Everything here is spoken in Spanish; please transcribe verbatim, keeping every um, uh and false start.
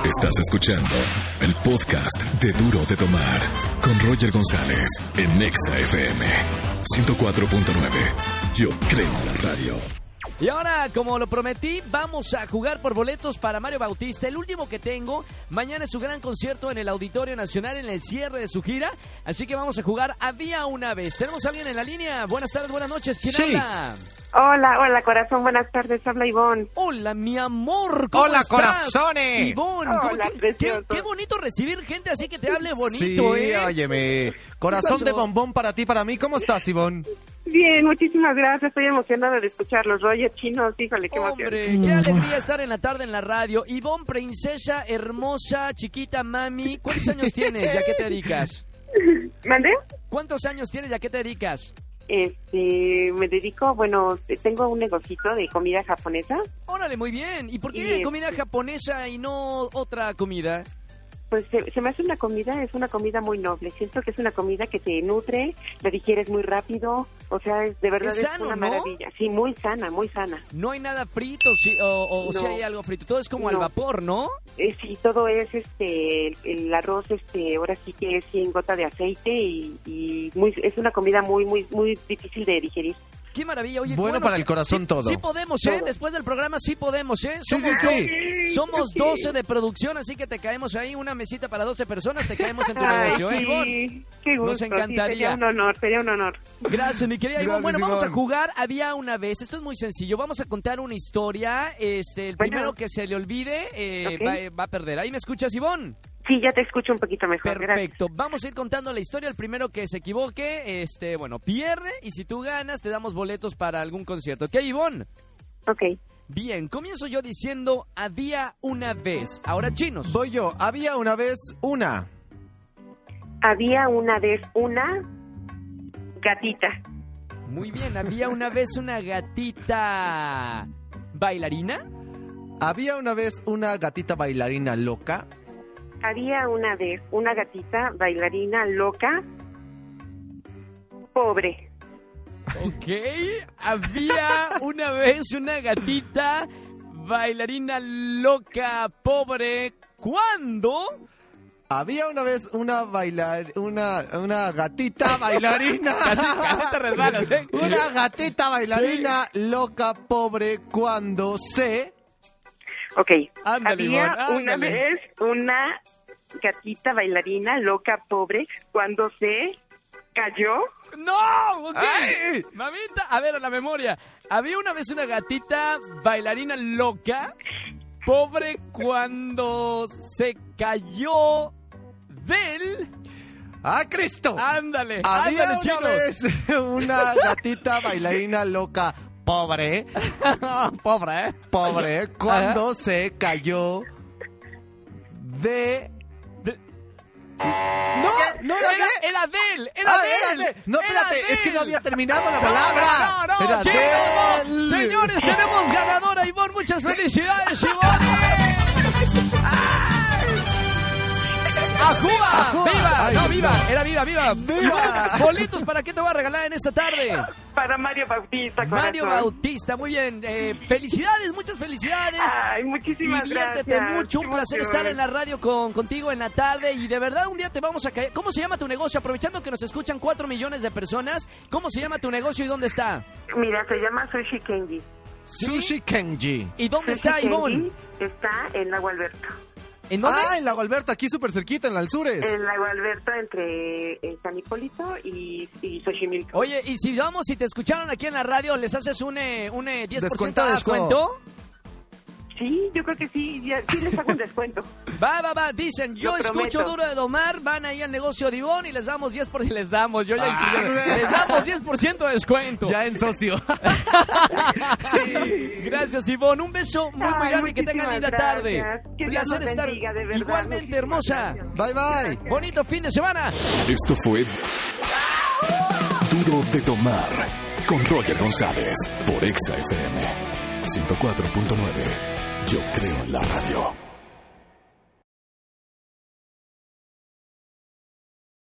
Estás escuchando el podcast de Duro de Tomar con Roger González en Nexa F M ciento cuatro punto nueve. Yo creo en la radio. Y ahora, como lo prometí, vamos a jugar por boletos para Mario Bautista, el último que tengo. Mañana es su gran concierto en el Auditorio Nacional, en el cierre de su gira. Así que vamos a jugar Había una vez. ¿Tenemos a alguien en la línea? Buenas tardes, buenas noches. ¿Quién Sí. habla? Hola, hola corazón, buenas tardes, habla Ivonne. Hola, mi amor. ¿Cómo ¡Hola, estás? corazones! Ivonne, ¿cómo- Hola, qué, qué, precioso. qué bonito recibir gente así que te hable bonito, Sí, ¿eh? óyeme. Corazón pasó? de bombón para ti, para mí. ¿Cómo estás, Ivonne? Bien, muchísimas gracias, estoy emocionada de escucharlos, Roger, chinos, híjole, qué emoción. Hombre, qué alegría estar en la tarde en la radio. Ivonne, princesa, hermosa, chiquita, mami. ¿Cuántos años tienes? ¿Ya qué te dedicas? ¿Mande? ¿Cuántos años tienes? ¿Ya qué te dedicas? Este, me dedico, bueno, tengo un negocito de comida japonesa. Órale, muy bien. ¿Y por qué Y- comida japonesa y no otra comida? Pues se, se me hace una comida, es una comida muy noble. Siento que es una comida que te nutre, la digieres muy rápido. O sea, es, de verdad Es es, sano, una ¿no? maravilla. Sí, muy sana, muy sana. No hay nada frito, sí, o, o si No. hay algo frito. Todo es como al No. vapor, ¿no? Eh, sí, todo es, este, el, el arroz, este, ahora sí que es sin gota de aceite y, y muy, es una comida muy, muy, muy difícil de digerir. Qué maravilla. Oye, Bueno para el corazón sí, todo. Sí podemos, ¿eh? Todo. Después del programa sí podemos, ¿eh? Sí, sí, Somos, sí. somos Sí. doce de producción, así que te caemos ahí, una mesita para doce personas, te caemos en tu Ay, negocio, ¿eh, sí, Ivonne? qué gusto, Nos encantaría. sí, sería un honor, sería un honor. Gracias, mi querida Ivonne. Gracias, Bueno, vamos a Ivonne. jugar Había una vez. Esto es muy sencillo. Vamos a contar una historia. Este, el Bueno. primero que se le olvide eh, Ok. va, va a perder. ¿Ahí me escuchas, Ivonne? Sí, ya te escucho un poquito mejor, gracias. Perfecto. Vamos a ir contando la historia. El primero que se equivoque, este, bueno, pierde. Y si tú ganas, te damos boletos para algún concierto. ¿Ok, Ivonne? Ok, Bien, comienzo yo diciendo Había una vez. Ahora, chinos. Voy yo. Había una vez una. había una vez una gatita. Muy bien, había una vez una gatita bailarina. Había una vez una gatita bailarina loca. Había una vez una gatita bailarina loca, pobre. Ok, había una vez una gatita bailarina loca, pobre. ¿Cuándo? Había una vez una bailar una una gatita bailarina. Casi, casi te resbalas, ¿eh? Una gatita bailarina loca, pobre, cuando se... Ok, Ándale, había Ivonne, una ándale. vez una gatita bailarina loca, pobre, cuando se cayó. ¡No! Ok. ¡Ay! Mamita, a ver, a la memoria. Había una vez una gatita bailarina loca, pobre, cuando se cayó del... ¡Ah, Cristo! Ándale, Había ándale, una chicos. vez una gatita bailarina loca, pobre, Pobre, ¿eh? pobre, cuando se cayó de... De- No, no era Era, de... era de él, era Ah, de era él. de... No, era espérate, de es que no él. había terminado la No, palabra. No, no, Era chicos, de no. él. Señores, tenemos ganadora, Ivonne. Muchas felicidades, Ivonne. ¡Ajúa! ¡Ajúa! ¡Viva! Ay, no, viva. no. Era viva, viva. ¡Viva! Ivonne, boletos, ¿para qué te voy a regalar en esta tarde? Para Mario Bautista, corazón. Mario Bautista, muy bien. Eh, felicidades, muchas felicidades. Ay, muchísimas Diviértete gracias. mucho, un Qué placer emoción. estar en la radio con, contigo en la tarde y de verdad un día te vamos a caer. ¿Cómo se llama tu negocio? Aprovechando que nos escuchan cuatro millones de personas, ¿cómo se llama tu negocio y dónde está? Mira, se llama Sushi Kenji. Sushi Kenji. ¿Y dónde Sushi está, Kenji Ivonne? Está en Lago Alberto. ¿En dónde? Ah, en Lago Alberto, aquí súper cerquita, en la Alzures. En Lago Alberto, entre eh, San Hipólito y, y Xochimilco. Oye, y si vamos, si te escucharon aquí en la radio, ¿les haces un, eh, un eh, diez por ciento de Descuentazo. descuento? Sí, yo creo que sí, ya, sí les hago un descuento. Va, va, va, dicen, yo Lo escucho prometo. Duro de Domar, van ahí al negocio de Ivonne y les damos diez por ciento, les damos, yo ya Ah. incluí, les damos diez por ciento de descuento. Ya en socio. Gracias, Ivonne, un beso muy, muy Ay, grande, que tengan linda muchísimas tarde. gracias. Que Dios Placer los estar bendiga, de verdad. igualmente, Muchísimas hermosa. gracias. Bye, bye. Bonito fin de semana. Esto fue Duro de Tomar con Roger González por Exa F M ciento cuatro punto nueve. Yo creo en la radio.